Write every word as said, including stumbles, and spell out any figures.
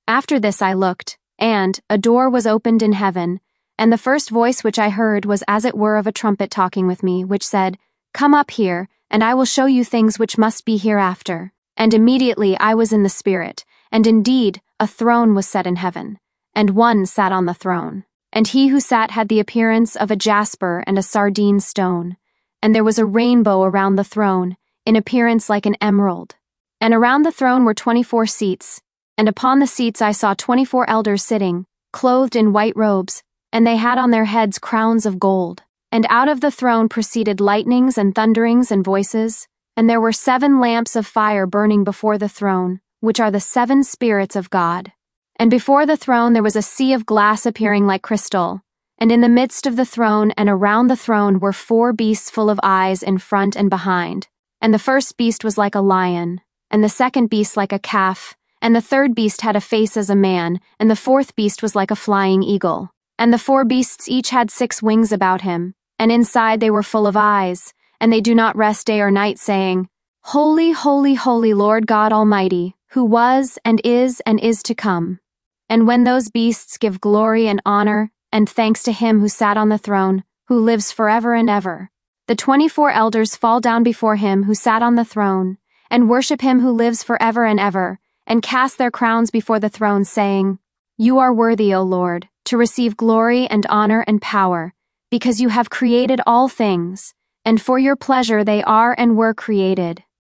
After this I looked, and a door was opened in heaven, and the first voice which I heard was as it were of a trumpet talking with me, which said, Come up here, and I will show you things which must be hereafter. And immediately I was in the Spirit, and indeed a throne was set in heaven, and one sat on the throne. And he who sat had the appearance of a jasper and a sardine stone, and there was a rainbow around the throne, in appearance like an emerald. And around the throne were twenty-four seats, and upon the seats I saw twenty-four elders sitting, clothed in white robes, and they had on their heads crowns of gold. And out of the throne proceeded lightnings and thunderings and voices, and there were seven lamps of fire burning before the throne, which are the seven spirits of God. And before the throne there was a sea of glass appearing like crystal, and in the midst of the throne and around the throne were four beasts full of eyes in front and behind. And the first beast was like a lion, and the second beast like a calf, and the third beast had a face as a man, and the fourth beast was like a flying eagle. And the four beasts each had six wings about him, and inside they were full of eyes, and they do not rest day or night, saying, Holy, holy, holy Lord God Almighty, who was, and is, and is to come. And when those beasts give glory and honor and thanks to him who sat on the throne, who lives forever and ever, the twenty-four elders fall down before him who sat on the throne, and worship him who lives forever and ever, and cast their crowns before the throne, saying, You are worthy, O Lord, to receive glory and honor and power, because you have created all things, and for your pleasure they are and were created.